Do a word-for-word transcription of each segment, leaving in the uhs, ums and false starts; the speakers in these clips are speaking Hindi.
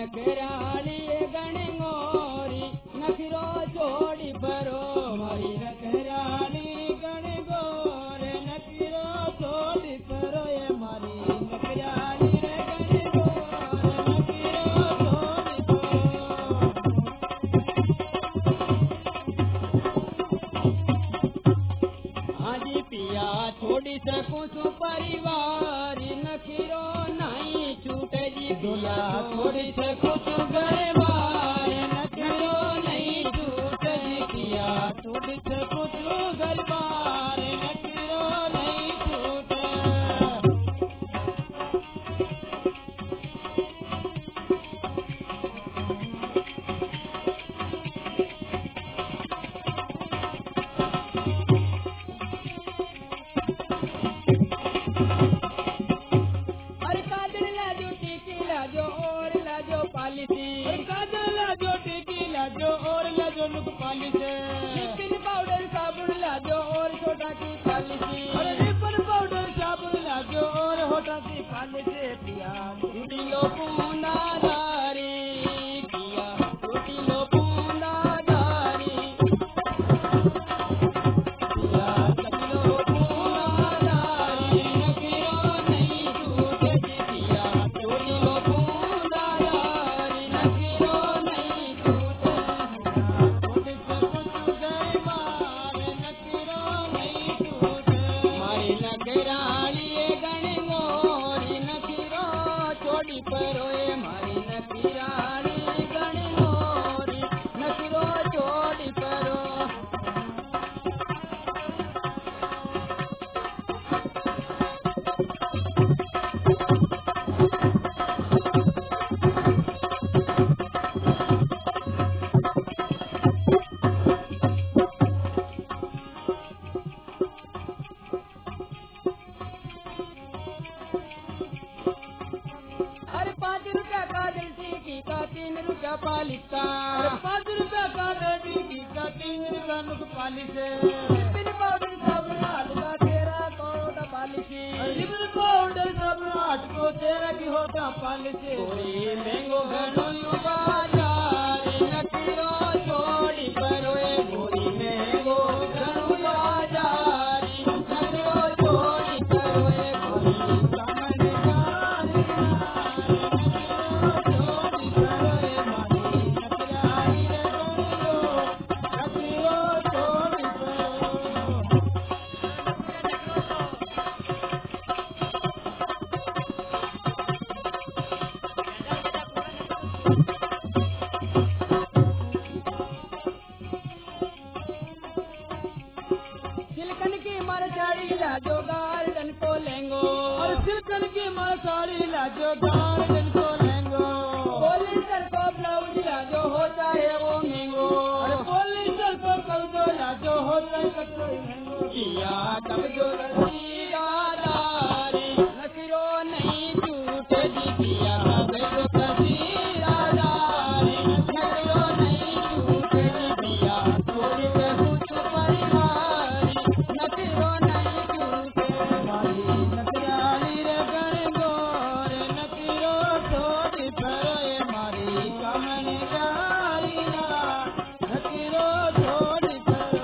नखराली गणगोरी नखरो छोड़ी परो मारी नखराली गणगोर नखरो छोड़ी परो ये मारी नखराली छोड़ी सकूं सु परिवार नखिरो नहीं छूटे जी पिया छोड़ी सकूं सु घरबार नखिरो नहीं छूटे जी पिया छोड़ी सकूं सु घरबार नखिरो नहीं छूटे लिपन पाउडर साबुन लाजो और छोटा की पॉलिसी अरे लिपन पाउडर साबुन लाजो और होटा की पॉलिसी पिया टूटी लो पूना दारी पिया टूटी लो पूना दारी पिया टूटी लो पूना दारी नखिरो नहीं छूटे पिया टूटी लो पूना दारी नखिरो नहीं छूटे नखराली गणगोरी नखरो छोड़ी परो ये मारी नखराली गणगोरी नखरो छोड़ी परो तीन रुपया पालिका पाँच रुपया का बेटी का तीन रुपया नुक पालिशे लिपन पाउडर साबुन आठ का तेरह करोड़ पालिशी लिपन पाउडर साबुन आठ को तेरह की होता पालिशे मैंगो घनो बाजार नखरो छोड़ी परो गोरी मैंगो घनो बाजार नखरो छोड़ी परो गोरी सिल्कन की मरचाड़ी लाजो गार्डन को लेंगो और सिल्कन की मरचाड़ी लाजो गार्डन को लेंगो पॉलिस्टर को ब्लाउज लाजो होता है वो महंगो और पॉलिस्टर को कब्जो लाजो होता है कच्चो महंगो किया कब्जो रसीदारी नखरो नहीं छूटे जी किया कब्जो रसीदारी नखरो नहीं छूटे जी किया छोड़ी सकूं सु परिवार नखरो नहीं छूटे मारी नखराली गणगोर नखरो छोड़ी परो ये मारी कमन गारी नखरो छोड़ी परो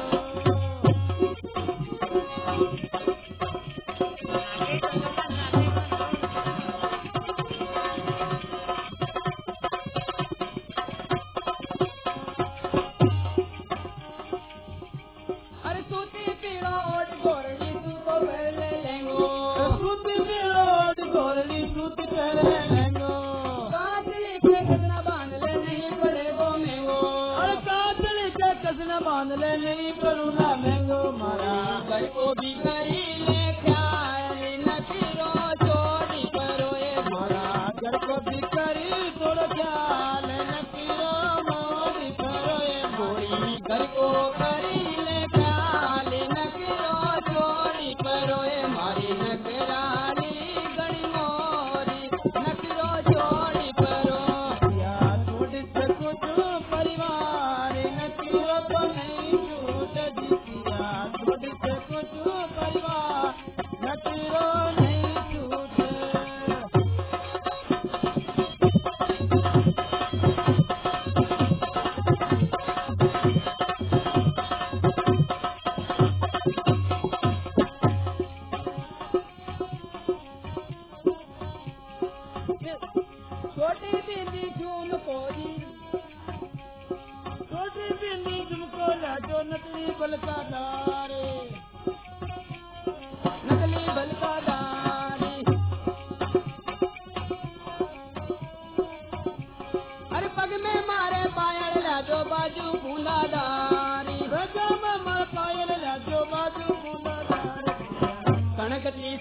अरे सूती पीड़ा ओट गोरनी तू तो पहले लेंगो सूती पीड़ा ओट गोरनी सूती पहले लेंगो कातली के कसना बांध ले नहीं पड़ेगो महंगो अरे कातली के कसना बांध ले नहीं पड़ूंगा महंगो मारा घर को भी करी ले ख्याल नखरो छोड़ी परो ये मारा घर को भी करी थोड़ा ख्याल नखरो मोड़ी परो ये गोरी घर को करी ले ख्याल नखरो छोड़ी परो ये मारी नखराली गणगोरी नखरो छोड़ी परो या छोड़ी सकूं सु परिवार नखरो तो नहीं छूटे जी पिया छोड़ी सकूं सु परिवार नखरो नहीं छूटे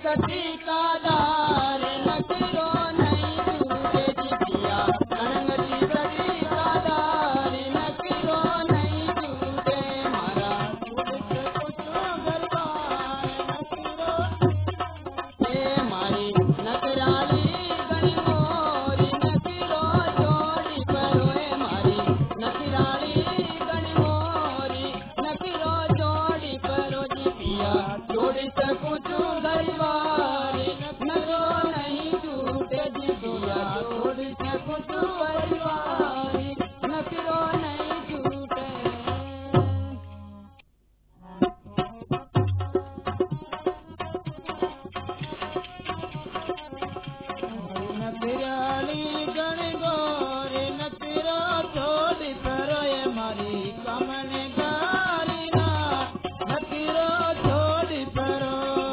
ठीकादार नकरो नहीं छूटे जिया रंग जी ठीकादार नकरो नहीं छूटे मारा ए मारी नकराली गणी मोरी नकरो जोड़ी परो ए मारी नकराली गणी मोरी नकरो जोड़ी परो जी पिया जोड़ी सकूं परिवारी नकरो नहीं छूटे जी पिया जोड़ी सकूं परिवारी नकरो नहीं छूटे नकराली गण गोरी नकरो छोड़ी परो ये मारी कमन गारी ना नकरो छोड़ी परो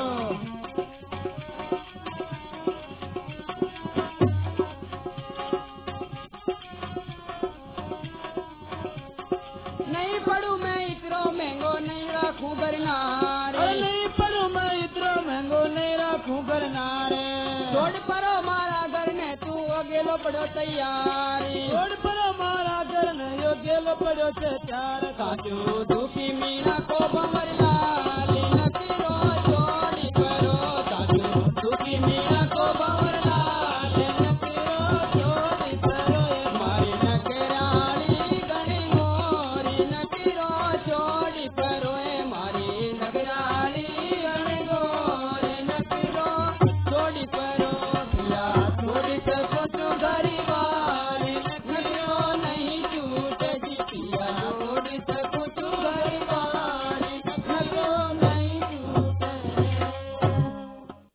नहीं पढ़ू मैं इतरो महंगो नहीं रखूं करनारे नहीं पढ़ू मैं इतरो महंगो नहीं रखूं करनारे छोड़ परो मारा घर ने तू अकेलो पड़ो तैयारी छोड़ परो मारा घर ने यो अकेलो पड़ो तैयार काचू दुखी मीना को बमर लाली नकरो जोड़ी परो काचू दुखी मीना को बमर लाली नकरो जोड़ी परो मारी नकराली गणी मोरी नकरो जोड़ी परो मारी नकराली गणी मोरी नकरो जोड़ी परो पिया जोड़ी सकूं तू घरी